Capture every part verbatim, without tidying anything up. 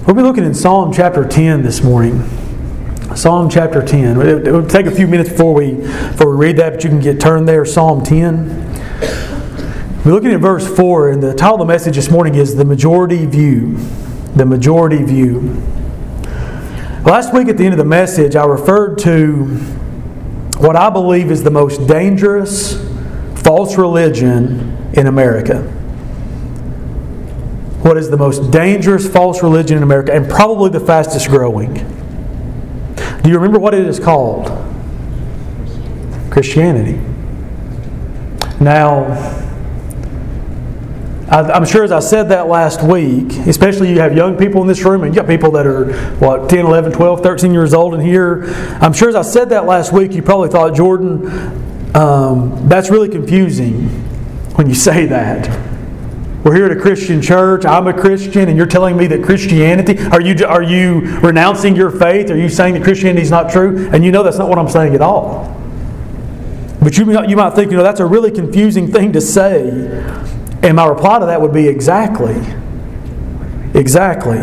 We'll be looking in Psalm chapter ten this morning. Psalm chapter ten. It will take a few minutes before we before we read that, but you can get turned there. Psalm ten. We're looking at verse four, and the title of the message this morning is The Majority View. The Majority View. Last week at the end of the message, I referred to what I believe is the most dangerous false religion in America. What is the most dangerous false religion in America, and probably the fastest growing. Do you remember what it is called? Christianity. Now, I'm sure as I said that last week, especially you have young people in this room, and you got people that are, what, ten, eleven, twelve, thirteen years old in here. I'm sure as I said that last week, you probably thought, Jordan, um, that's really confusing when you say that. We're here at a Christian church, I'm a Christian, and you're telling me that Christianity, are you are you renouncing your faith? Are you saying that Christianity is not true? And you know that's not what I'm saying at all. But you, you might think, you know, that's a really confusing thing to say. And my reply to that would be exactly. Exactly.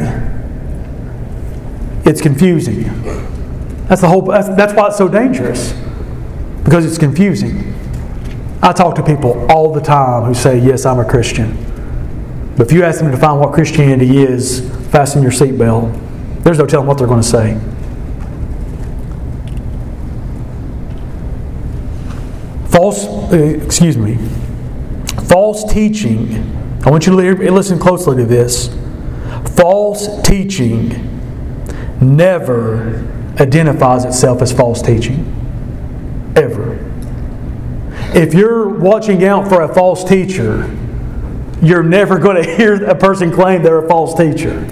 It's confusing. That's the whole. That's, that's why it's so dangerous. Because it's confusing. I talk to people all the time who say, yes, I'm a Christian. But if you ask them to define what Christianity is, fasten your seatbelt. There's no telling what they're going to say. False, uh, excuse me, false teaching. I want you to listen closely to this. False teaching never identifies itself as false teaching. Ever. If you're watching out for a false teacher, you're never going to hear a person claim they're a false teacher.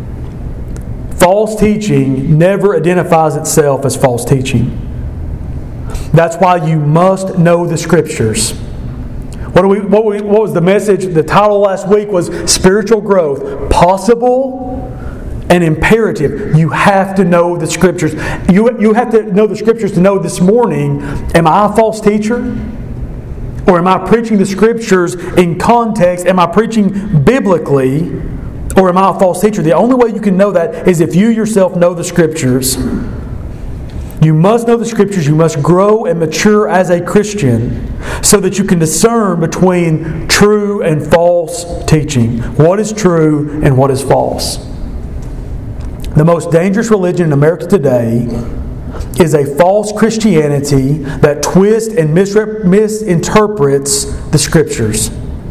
False teaching never identifies itself as false teaching. That's why you must know the Scriptures. What, do we, what, we, what was the message? The title last week was Spiritual Growth. Possible and imperative. You have to know the Scriptures. You, you have to know the Scriptures to know this morning, am I a false teacher? Or am I preaching the Scriptures in context? Am I preaching biblically? Or am I a false teacher? The only way you can know that is if you yourself know the Scriptures. You must know the Scriptures. You must grow and mature as a Christian so that you can discern between true and false teaching. What is true and what is false. The most dangerous religion in America today is a false Christianity that twists and misrep- misinterprets the Scriptures.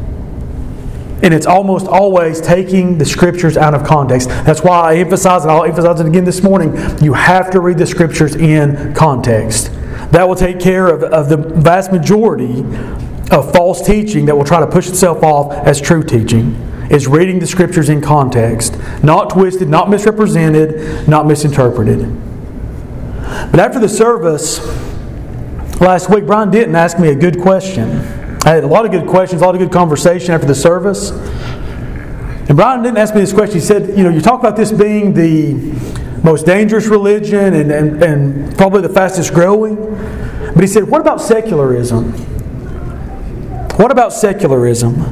And it's almost always taking the Scriptures out of context. That's why I emphasize, and I'll emphasize it again this morning, you have to read the Scriptures in context. That will take care of, of the vast majority of false teaching that will try to push itself off as true teaching. Is reading the Scriptures in context. Not twisted, not misrepresented, not misinterpreted. But after the service last week, Brian Denton asked me a good question. I had a lot of good questions, a lot of good conversation after the service. And Brian Denton asked me this question. He said, you know, you talk about this being the most dangerous religion and, and, and probably the fastest growing. But he said, what about secularism? What about secularism?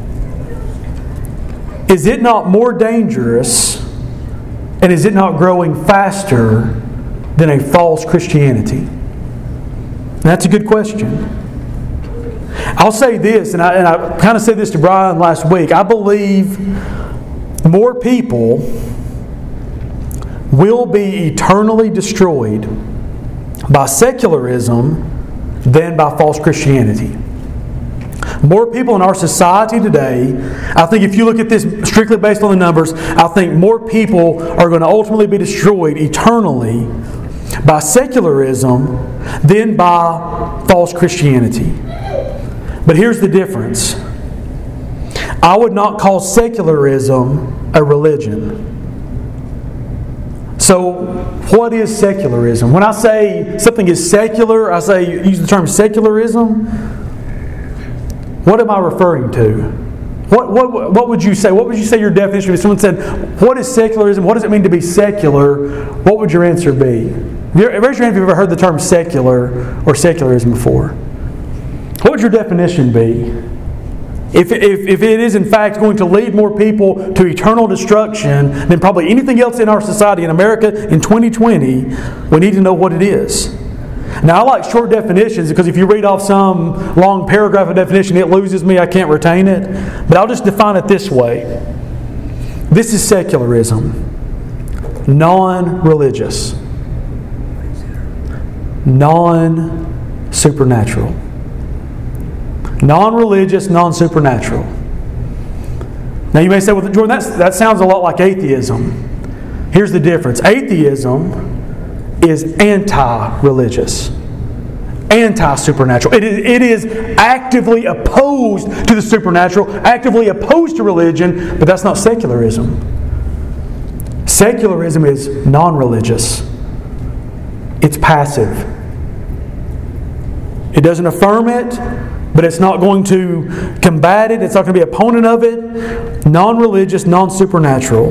Is it not more dangerous and is it not growing faster than a false Christianity? And that's a good question. I'll say this, and I, and I kind of said this to Brian last week. I believe more people will be eternally destroyed by secularism than by false Christianity. More people in our society today, I think if you look at this strictly based on the numbers, I think more people are going to ultimately be destroyed eternally by secularism than by false Christianity. But here's the difference. I would not call secularism a religion. So, what is secularism? When I say something is secular, I say use the term secularism. What am I referring to? What, what, what would you say? What would you say your definition? If someone said, what is secularism? What does it mean to be secular? What would your answer be? Raise your hand if you've ever heard the term secular or secularism before. What would your definition be? If, if, if it is in fact going to lead more people to eternal destruction than probably anything else in our society, in America in twenty twenty, we need to know what it is. Now, I like short definitions because if you read off some long paragraph of definition, it loses me. I can't retain it. But I'll just define it this way. This is secularism. Non-religious. Non-supernatural. Non-religious, non-supernatural. Now you may say, well, Jordan, that's, that sounds a lot like atheism. Here's the difference. Atheism is anti-religious, anti-supernatural. It is, it is actively opposed to the supernatural, actively opposed to religion, but that's not secularism. Secularism is non-religious. It's passive. It doesn't affirm it, but it's not going to combat it. It's not going to be an opponent of it. Non-religious, non-supernatural.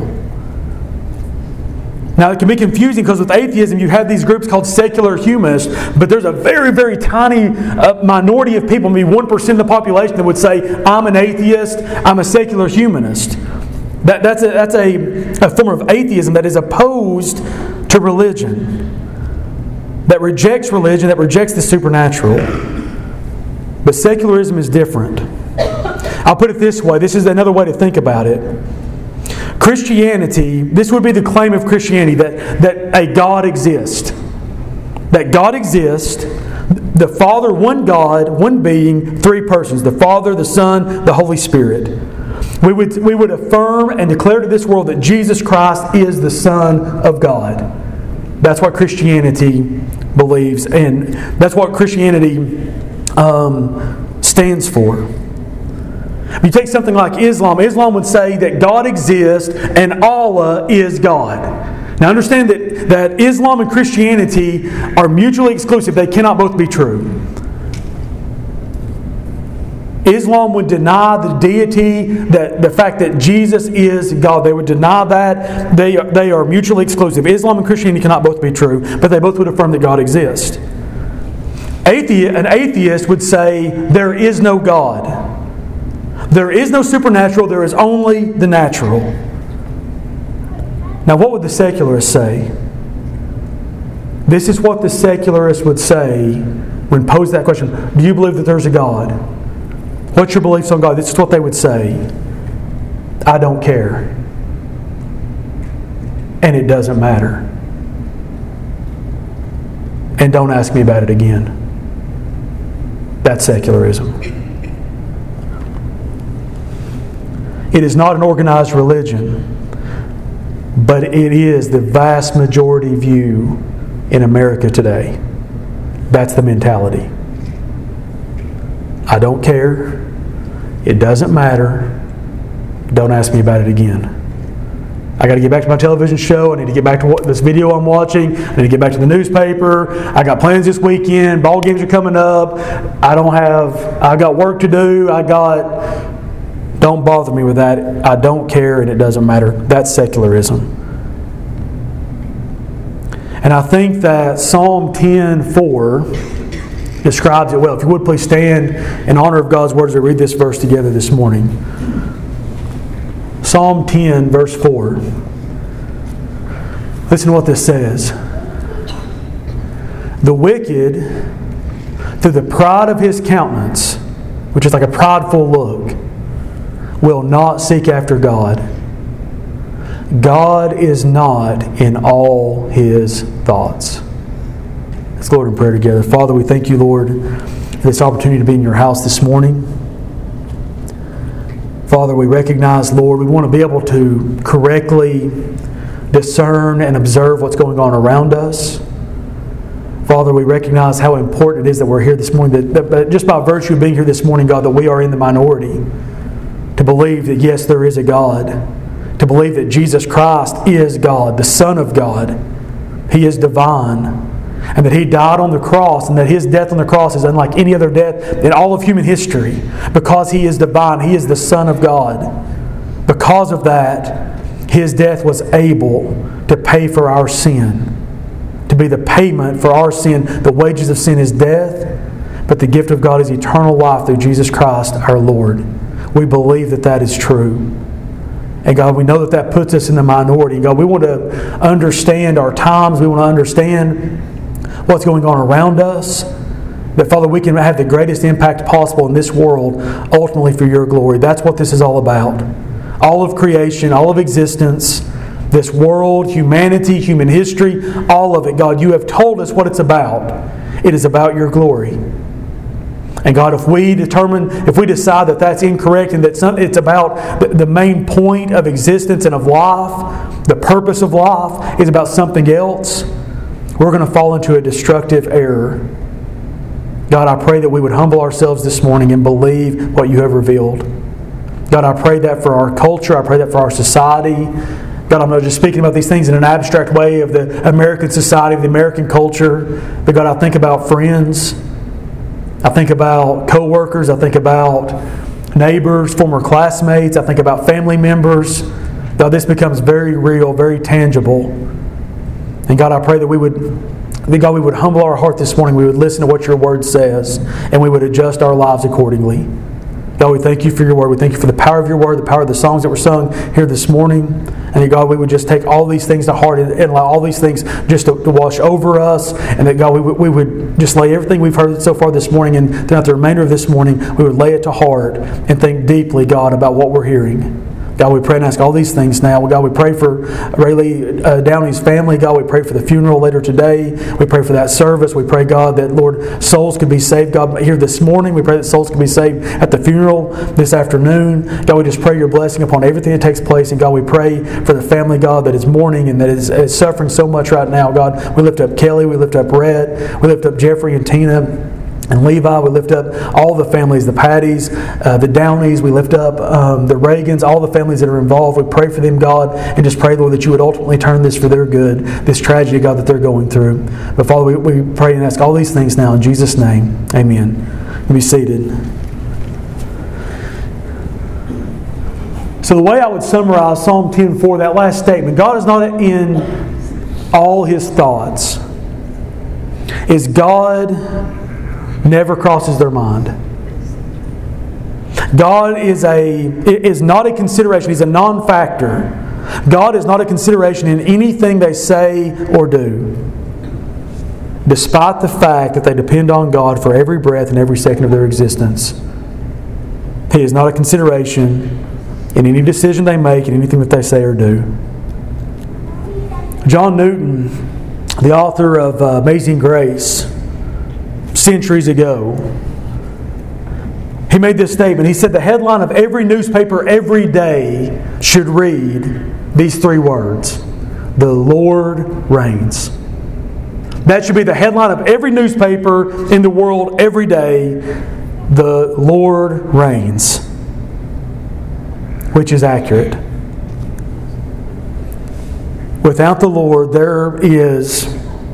Now, it can be confusing because with atheism, you have these groups called secular humanists, but there's a very, very tiny uh, minority of people, maybe one percent of the population, that would say, I'm an atheist, I'm a secular humanist. That, that's a, that's a, a form of atheism that is opposed to religion, that rejects religion, that rejects the supernatural. But secularism is different. I'll put it this way. This is another way to think about it. Christianity, this would be the claim of Christianity, that, that a God exists. That God exists, the Father, one God, one being, three persons, the Father, the Son, the Holy Spirit. We would, we would affirm and declare to this world that Jesus Christ is the Son of God. That's what Christianity believes, and that's what Christianity um, stands for. You take something like Islam. Islam would say that God exists and Allah is God. Now understand that, that Islam and Christianity are mutually exclusive. They cannot both be true. Islam would deny the deity, that the fact that Jesus is God. They would deny that. They are, they are mutually exclusive. Islam and Christianity cannot both be true, but they both would affirm that God exists. Athe- an atheist would say there is no God. There is no supernatural, there is only the natural. Now, what would the secularists say? This is what the secularists would say when posed that question. Do you believe that there's a God? What's your beliefs on God? This is what they would say. I don't care. And it doesn't matter. And don't ask me about it again. That's secularism. It is not an organized religion, but it is the vast majority view in America today. That's the mentality. I don't care. It doesn't matter. Don't ask me about it again. I got to get back to my television show. I need to get back to what, this video I'm watching. I need to get back to the newspaper. I got plans this weekend. Ball games are coming up. I don't have, I got work to do. I got... Don't bother me with that. I don't care and it doesn't matter. That's secularism. And I think that Psalm ten four describes it well. If you would please stand in honor of God's Word as we read this verse together this morning. Psalm ten verse four. Listen to what this says. The wicked, through the pride of his countenance, which is like a prideful look, will not seek after God. God is not in all His thoughts. Let's go Lord in prayer together. Father, we thank you, Lord, for this opportunity to be in your house this morning. Father, we recognize, Lord, we want to be able to correctly discern and observe what's going on around us. Father, we recognize how important it is that we're here this morning, that, that just by virtue of being here this morning, God, that we are in the minority. To believe that, yes, there is a God. To believe that Jesus Christ is God, the Son of God. He is divine. And that He died on the cross, and that His death on the cross is unlike any other death in all of human history. Because He is divine. He is the Son of God. Because of that, His death was able to pay for our sin. To be the payment for our sin. The wages of sin is death, but the gift of God is eternal life through Jesus Christ our Lord. we believe that that is true. And God, we know that that puts us in the minority. God, we want to understand our times. We want to understand what's going on around us. That, Father, we can have the greatest impact possible in this world, ultimately for your glory. That's what this is all about. All of creation, all of existence, this world, humanity, human history, all of it. God, you have told us what it's about. It is about your glory. And God, if we determine, if we decide that that's incorrect and that it's about the main point of existence and of life, the purpose of life is about something else, we're going to fall into a destructive error. God, I pray that we would humble ourselves this morning and believe what you have revealed. God, I pray that for our culture. I pray that for our society. God, I'm not just speaking about these things in an abstract way of the American society, of the American culture. But God, I think about friends. I think about co-workers. I think about neighbors, former classmates. I think about family members. God, this becomes very real, very tangible. And God, I pray that we would, that God, we would humble our heart this morning. We would listen to what your word says, and we would adjust our lives accordingly. God, we thank you for your word. We thank you for the power of your word, the power of the songs that were sung here this morning. And that, God, we would just take all these things to heart and, and allow all these things just to, to wash over us. And that, God, we, we would just lay everything we've heard so far this morning and throughout the remainder of this morning, we would lay it to heart and think deeply, God, about what we're hearing. God, we pray and ask all these things now. God, we pray for Rayleigh uh, Downey's family. God, we pray for the funeral later today. We pray for that service. We pray, God, that, Lord, souls could be saved. God, here this morning, we pray that souls could be saved at the funeral this afternoon. God, we just pray your blessing upon everything that takes place. And God, we pray for the family, God, that is mourning and that is, is suffering so much right now. God, we lift up Kelly. We lift up Rhett. We lift up Jeffrey and Tina and Levi. We lift up all the families, the Patties, uh, the Downeys. We lift up um, the Reagans, all the families that are involved. We pray for them, God, and just pray, Lord, that you would ultimately turn this for their good, this tragedy, God, that they're going through. But Father, we, we pray and ask all these things now in Jesus' name. Amen. You be seated. So the way I would summarize Psalm ten four, that last statement, God is not in all His thoughts. Is God never crosses their mind. God is a is not a consideration. He's a non-factor. God is not a consideration in anything they say or do, despite the fact that they depend on God for every breath and every second of their existence. He is not a consideration in any decision they make, in anything that they say or do. John Newton, the author of uh, Amazing Grace, centuries ago, he made this statement. He said the headline of every newspaper every day should read these three words: "The Lord reigns." That should be the headline of every newspaper in the world every day. The Lord reigns. Which is accurate. Without the Lord, there is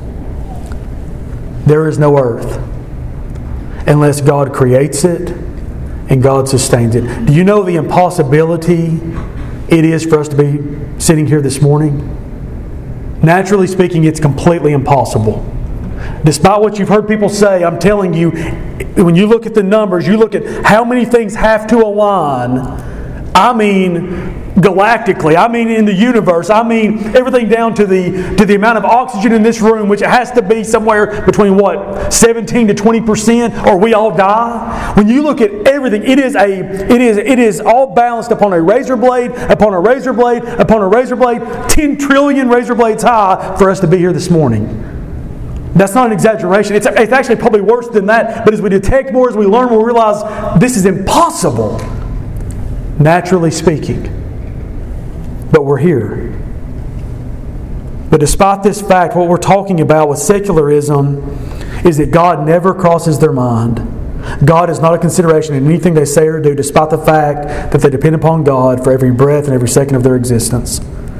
there is no earth, unless God creates it and God sustains it. Do you know the impossibility it is for us to be sitting here this morning? Naturally speaking, it's completely impossible. Despite what you've heard people say, I'm telling you, when you look at the numbers, you look at how many things have to align. I mean, galactically, I mean in the universe, I mean everything down to the to the amount of oxygen in this room, which has to be somewhere between what, seventeen to twenty percent, or we all die. When you look at everything, it is a it is it is all balanced upon a razor blade, upon a razor blade, upon a razor blade, ten trillion razor blades high for us to be here this morning. That's not an exaggeration. It's, it's actually probably worse than that. But as we detect more, as we learn, we'll realize this is impossible, naturally speaking. But we're here. But despite this fact, what we're talking about with secularism is that God never crosses their mind. God is not a consideration in anything they say or do, despite the fact that they depend upon God for every breath and every second of their existence.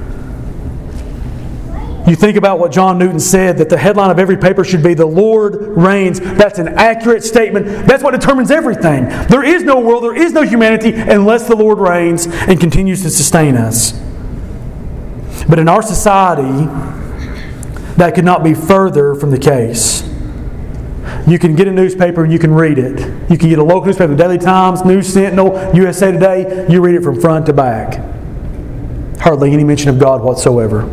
You think about what John Newton said, that the headline of every paper should be, "The Lord reigns." That's an accurate statement. That's what determines everything. There is no world, there is no humanity unless the Lord reigns and continues to sustain us. But in our society, that could not be further from the case. You can get a newspaper and you can read it. You can get a local newspaper, the Daily Times, News Sentinel, U S A Today. You read it from front to back. Hardly any mention of God whatsoever.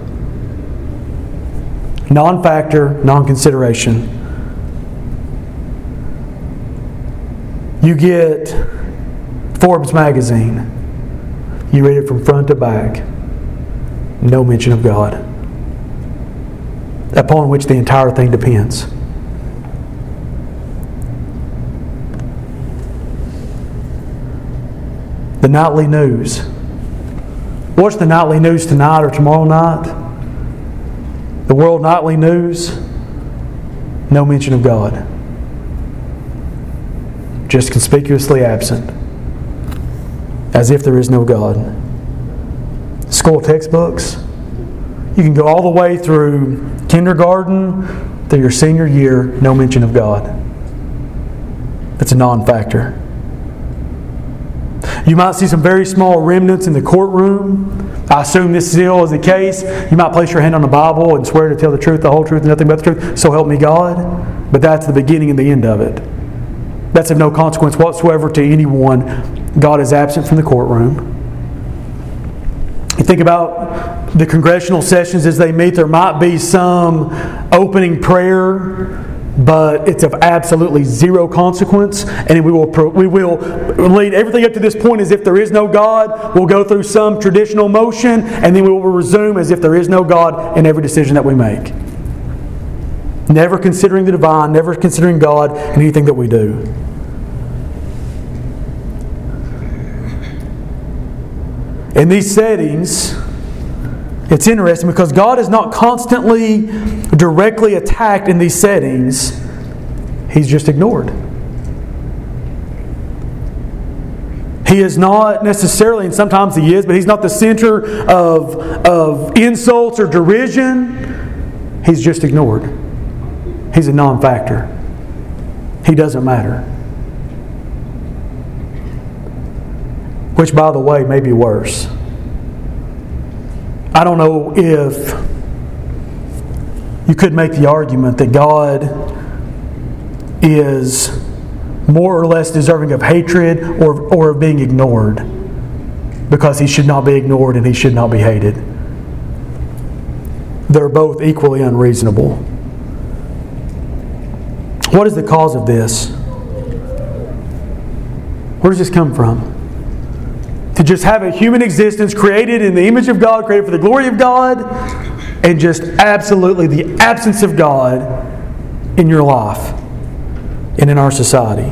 Non-factor, non-consideration. You get Forbes magazine. You read it from front to back. No mention of God, upon which the entire thing depends. The nightly news. Watch the nightly news tonight or tomorrow night. The World Nightly News. No mention of God. Just conspicuously absent. As if there is no God. School textbooks. You can go all the way through kindergarten through your senior year, no mention of God. It's a non-factor. You might see some very small remnants in the courtroom. I assume this still is the case. You might place your hand on the Bible and swear to tell the truth, the whole truth, and nothing but the truth. So help me God. But that's the beginning and the end of it. That's of no consequence whatsoever to anyone. God is absent from the courtroom. You think about the congressional sessions as they meet, there might be some opening prayer, but it's of absolutely zero consequence, and we will we will lead everything up to this point as if there is no God. We'll go through some traditional motion, and then we will resume as if there is no God in every decision that we make. Never considering the divine, never considering God in anything that we do. In these settings, it's interesting because God is not constantly directly attacked in these settings. He's just ignored. He is not necessarily, and sometimes He is, but He's not the center of, of insults or derision. He's just ignored. He's a non-factor. He doesn't matter. Which, by the way, may be worse. I don't know if you could make the argument that God is more or less deserving of hatred or, or of being ignored, because He should not be ignored and He should not be hated. They're both equally unreasonable. What is the cause of this? Where does this come from? To just have a human existence created in the image of God, created for the glory of God, and just absolutely the absence of God in your life and in our society.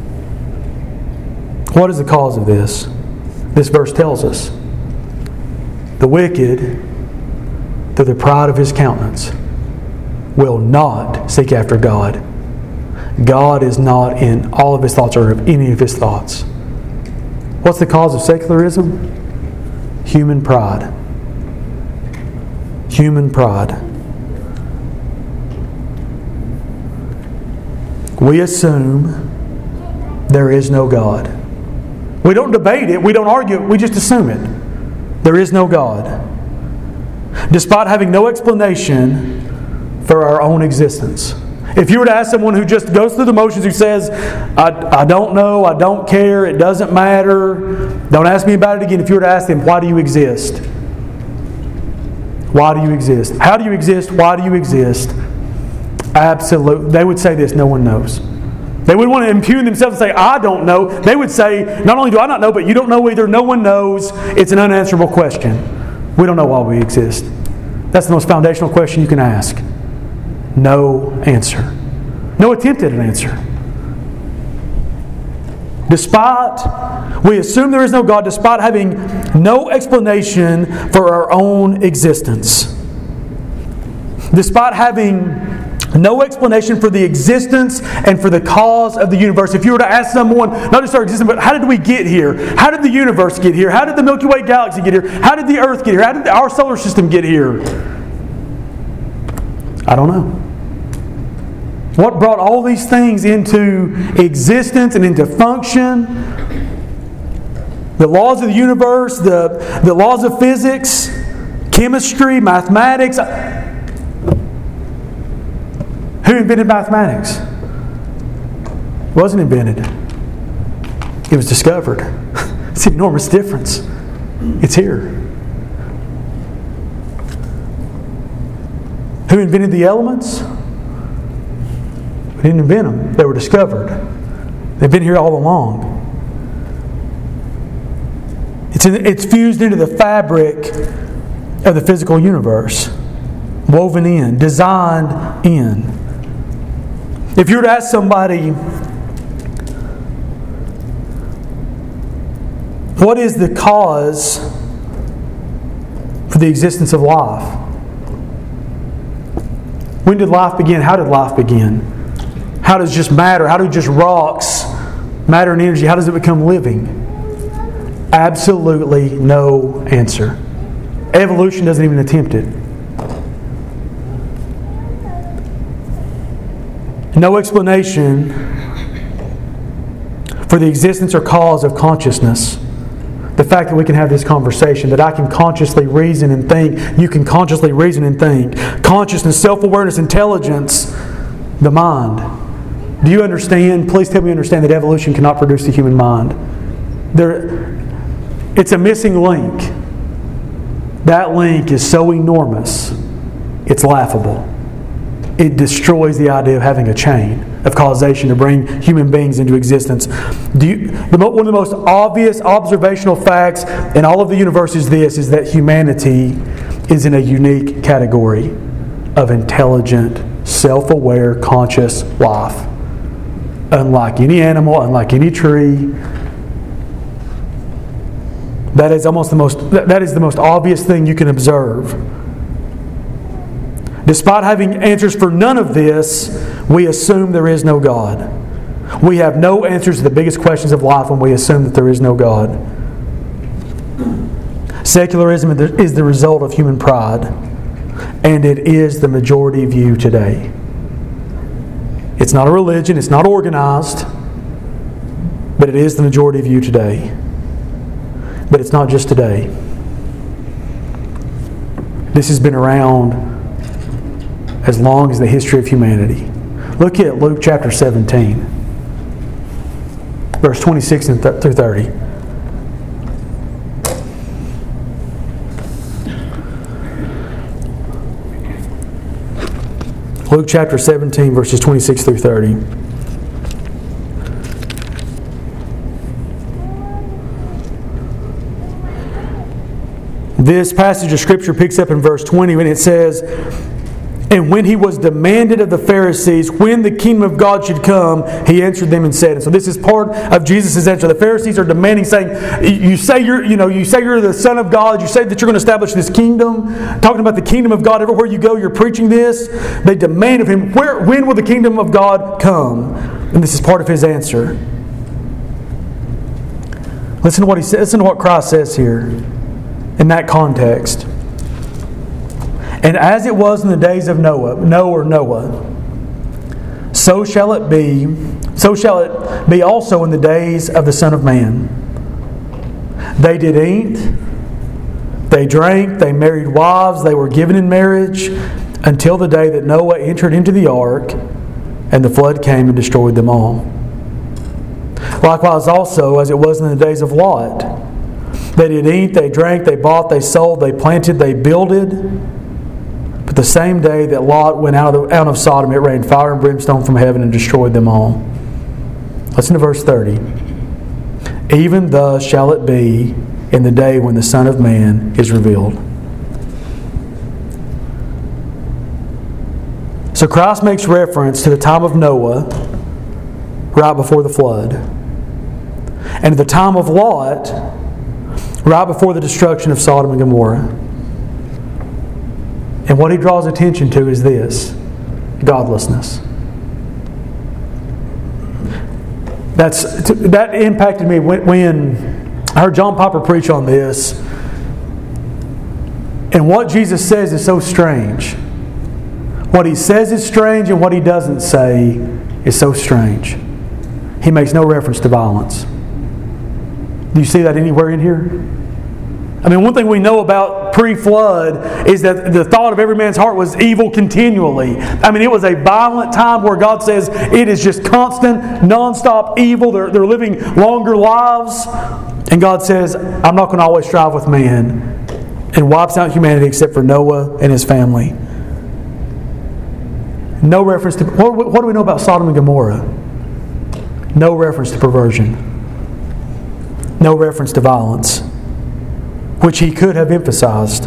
What is the cause of this? This verse tells us. The wicked, through the pride of his countenance, will not seek after God. God is not in all of His thoughts or of any of His thoughts. What's the cause of secularism? Human pride. Human pride. We assume there is no God. We don't debate it, we don't argue it, we just assume it. There is no God. Despite having no explanation for our own existence. If you were to ask someone who just goes through the motions, who says, I, I don't know, I don't care, it doesn't matter, don't ask me about it again. If you were to ask them, why do you exist? Why do you exist? How do you exist? Why do you exist? Absolutely. They would say this, no one knows. They would want to impugn themselves and say, I don't know. They would say, not only do I not know, but you don't know either. No one knows. It's an unanswerable question. We don't know why we exist. That's the most foundational question you can ask. No answer. No attempt at an answer. Despite, we assume there is no God, despite having no explanation for our own existence. Despite having no explanation for the existence and for the cause of the universe. If you were to ask someone, not just our existence, but how did we get here? How did the universe get here? How did the Milky Way galaxy get here? How did the Earth get here? How did our solar system get here? I don't know. What brought all these things into existence and into function? The laws of the universe, the, the laws of physics, chemistry, mathematics. Who invented mathematics? It wasn't invented. It was discovered. It's an enormous difference. It's here. Who invented the elements? We didn't invent them. They were discovered. They've been here all along. It's, in, it's fused into the fabric of the physical universe. Woven in, designed in. If you were to ask somebody, what is the cause for the existence of life? When did life begin? How did life begin? How does just matter, how do just rocks, matter and energy, how does it become living? Absolutely no answer. Evolution doesn't even attempt it. No explanation for the existence or cause of consciousness. The fact that we can have this conversation, that I can consciously reason and think, you can consciously reason and think. Consciousness, self-awareness, intelligence, the mind. Do you understand? Please tell me you understand that evolution cannot produce the human mind. There, it's a missing link. That link is so enormous, it's laughable. It destroys the idea of having a chain of causation to bring human beings into existence. Do you, the, one of the most obvious observational facts in all of the universe is this, is that humanity is in a unique category of intelligent, self-aware, conscious life. Unlike any animal, unlike any tree. That is almost the most, that is the most obvious thing you can observe. Despite having answers for none of this, we assume there is no God. We have no answers to the biggest questions of life when we assume that there is no God. Secularism is the result of human pride, and it is the majority view today. It's not a religion, it's not organized, but it is the majority view today. But it's not just today. This has been around as long as the history of humanity. Look at Luke chapter seventeen, verse twenty-six through thirty. Luke chapter seventeen, verses twenty-six through thirty. This passage of Scripture picks up in verse twenty when it says, "And when he was demanded of the Pharisees when the kingdom of God should come, he answered them and said," and so this is part of Jesus' answer. The Pharisees are demanding, saying, "You say you're, you know, you say you're the Son of God. You say that you're going to establish this kingdom. Talking about the kingdom of God everywhere you go, you're preaching this." They demand of him, "Where, when will the kingdom of God come?" And this is part of his answer. Listen to what he says. Listen to what Christ says here in that context. "And as it was in the days of Noah, Noah or Noah, so shall it be, so shall it be also in the days of the Son of Man. They did eat, they drank, they married wives, they were given in marriage, until the day that Noah entered into the ark, and the flood came and destroyed them all. Likewise also, as it was in the days of Lot, they did eat, they drank, they bought, they sold, they planted, they builded. But the same day that Lot went out of, the, out of Sodom, it rained fire and brimstone from heaven and destroyed them all." Listen to verse thirty. "Even thus shall it be in the day when the Son of Man is revealed." So Christ makes reference to the time of Noah right before the flood, and to the time of Lot right before the destruction of Sodom and Gomorrah. And what he draws attention to is this: godlessness. That's, that impacted me when, when I heard John Piper preach on this. And what Jesus says is so strange. What he says is strange, and what he doesn't say is so strange. He makes no reference to violence. Do you see that anywhere in here? I mean, one thing we know about pre-flood is that the thought of every man's heart was evil continually. I mean, it was a violent time where God says it is just constant, non-stop evil. They're, they're living longer lives. And God says, I'm not going to always strive with man. And wipes out humanity except for Noah and his family. No reference to... What, what do we know about Sodom and Gomorrah? No reference to perversion. No reference to violence, which he could have emphasized.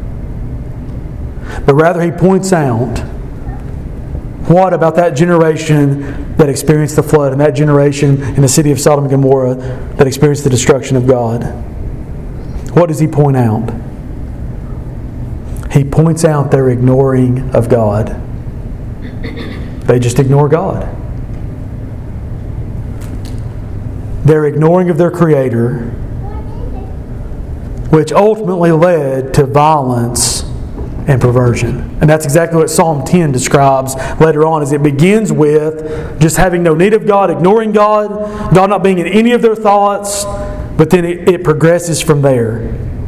But rather he points out what about that generation that experienced the flood and that generation in the city of Sodom and Gomorrah that experienced the destruction of God. What does he point out? He points out their ignoring of God. They just ignore God. Their ignoring of their Creator, which ultimately led to violence and perversion. And that's exactly what Psalm ten describes later on, as it begins with just having no need of God, ignoring God, God not being in any of their thoughts, but then it, it progresses from there.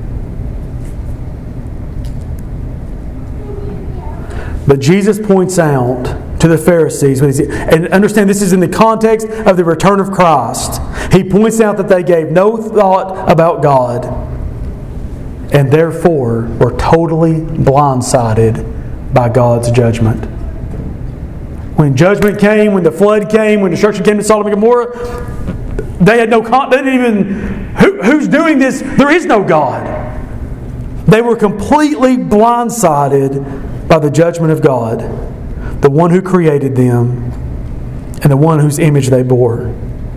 But Jesus points out to the Pharisees, and understand this is in the context of the return of Christ. He points out that they gave no thought about God, and therefore were totally blindsided by God's judgment. When judgment came, when the flood came, when destruction came to Sodom and Gomorrah, they had no con- they didn't even who, who's doing this? There is no God. They were completely blindsided by the judgment of God, the one who created them and the one whose image they bore.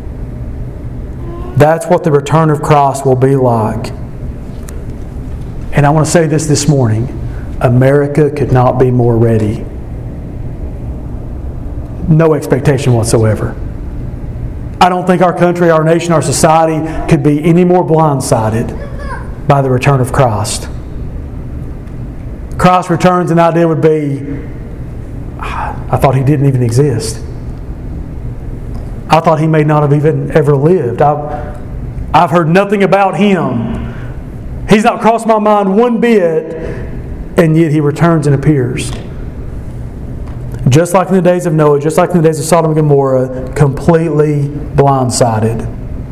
That's what the return of Christ will be like. And I want to say this this morning. America could not be more ready. No expectation whatsoever. I don't think our country, our nation, our society could be any more blindsided by the return of Christ. Christ returns, and the idea would be, I thought He didn't even exist. I thought He may not have even ever lived. I've, I've heard nothing about Him. He's not crossed my mind one bit, and yet He returns and appears. Just like in the days of Noah, just like in the days of Sodom and Gomorrah, completely blindsided.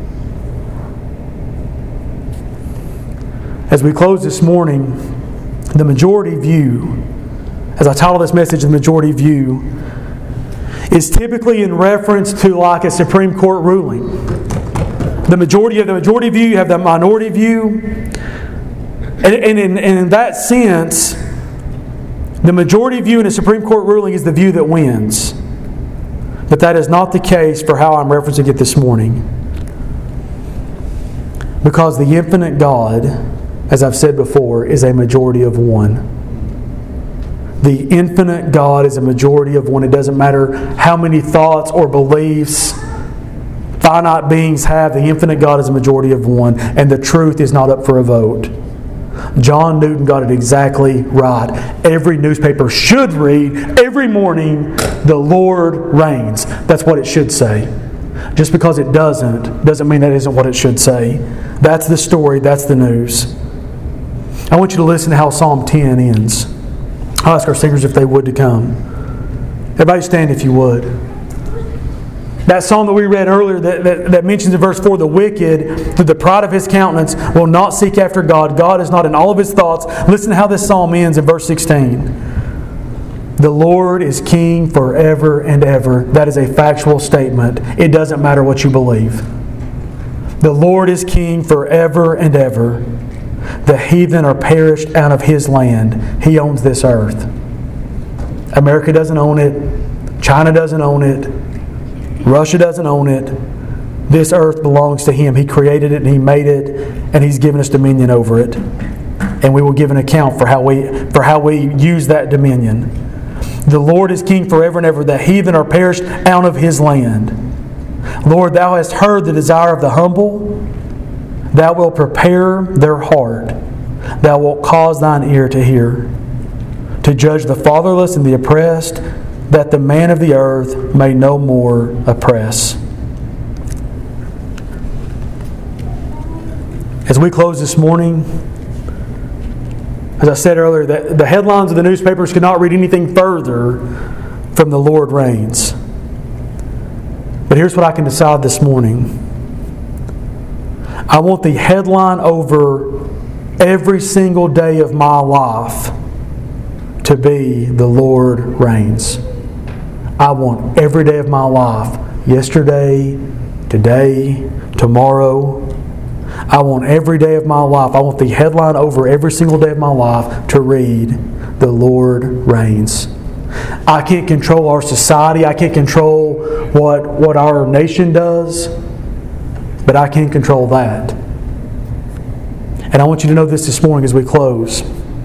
As we close this morning, the majority view, as I title this message, the majority view, is typically in reference to like a Supreme Court ruling. The majority of the majority view, you have the minority view. And, and, in, and in that sense, the majority view in a Supreme Court ruling is the view that wins. But that is not the case for how I'm referencing it this morning. Because the infinite God, as I've said before, is a majority of one. The infinite God is a majority of one. It doesn't matter how many thoughts or beliefs finite beings have. The infinite God is a majority of one. And the truth is not up for a vote. John Newton got it exactly right. Every newspaper should read every morning, "The Lord reigns." That's what it should say. Just because it doesn't, doesn't mean that isn't what it should say. That's the story. That's the news. I want you to listen to how Psalm ten ends. I'll ask our singers if they would to come. Everybody stand if you would. That psalm that we read earlier that, that, that mentions in verse four, the wicked, through the pride of his countenance, will not seek after God. God is not in all of his thoughts. Listen to how this psalm ends in verse sixteen. The Lord is king forever and ever. That is a factual statement. It doesn't matter what you believe. The Lord is king forever and ever. The heathen are perished out of his land. He owns this earth. America doesn't own it. China doesn't own it. Russia doesn't own it. This earth belongs to Him. He created it and He made it, and He's given us dominion over it. And we will give an account for how we for how we use that dominion. The Lord is king forever and ever. The heathen are perished out of His land. Lord, Thou hast heard the desire of the humble. Thou wilt prepare their heart. Thou wilt cause Thine ear to hear, to judge the fatherless and the oppressed, that the man of the earth may no more oppress. As we close this morning, As I said earlier, the, the headlines of the newspapers could not read anything further from the Lord reigns. But here's what I can decide this morning. I want the headline over every single day of my life to be the Lord reigns. I want every day of my life, yesterday, today, tomorrow. I want every day of my life, I want the headline over every single day of my life to read, the Lord reigns. I can't control our society. I can't control what, what our nation does. But I can control that. And I want you to know this this morning as we close.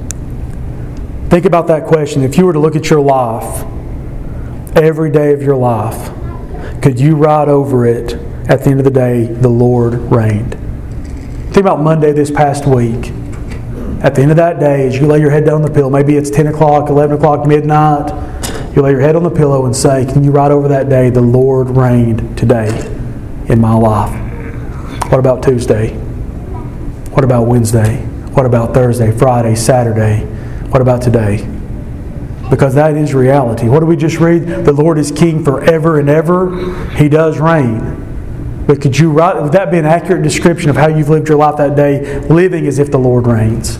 Think about that question. If you were to look at your life, every day of your life, could you write over it, at the end of the day, the Lord reigned? Think about Monday this past week. At the end of that day, as you lay your head down on the pillow, maybe it's ten o'clock, eleven o'clock, midnight, you lay your head on the pillow and say, can you write over that day, the Lord reigned today in my life? What about Tuesday? What about Wednesday? What about Thursday, Friday, Saturday? What about today? Because that is reality. What did we just read? The Lord is King forever and ever. He does reign. But could you write, would that be an accurate description of how you've lived your life that day, living as if the Lord reigns?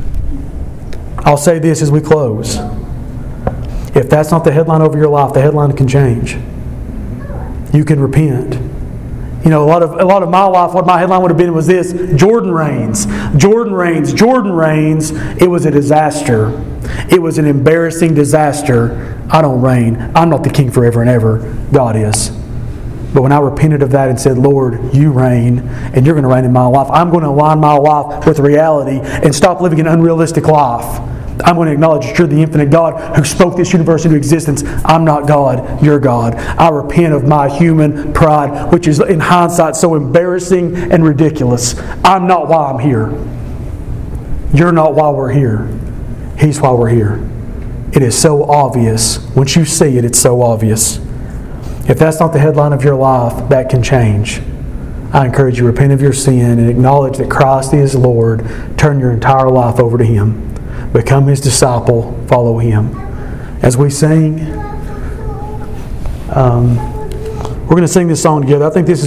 I'll say this as we close. If that's not the headline over your life, the headline can change. You can repent. You know, a lot of a lot of my life, what my headline would have been was this: Jordan reigns, Jordan reigns, Jordan reigns. It was a disaster. It was an embarrassing disaster. I don't reign. I'm not the king forever and ever. God is. But when I repented of that and said, Lord, you reign, and you're going to reign in my life, I'm going to align my life with reality and stop living an unrealistic life. I'm going to acknowledge that you're the infinite God who spoke this universe into existence. I'm not God, you're God. I repent of my human pride, which is in hindsight so embarrassing and ridiculous. I'm not why I'm here. You're not why we're here. He's why we're here. It is so obvious. Once you see it, it's so obvious. If that's not the headline of your life, that can change. I encourage you to repent of your sin and acknowledge that Christ is Lord. Turn your entire life over to Him. Become His disciple. Follow Him. As we sing, um, we're going to sing this song together. I think this is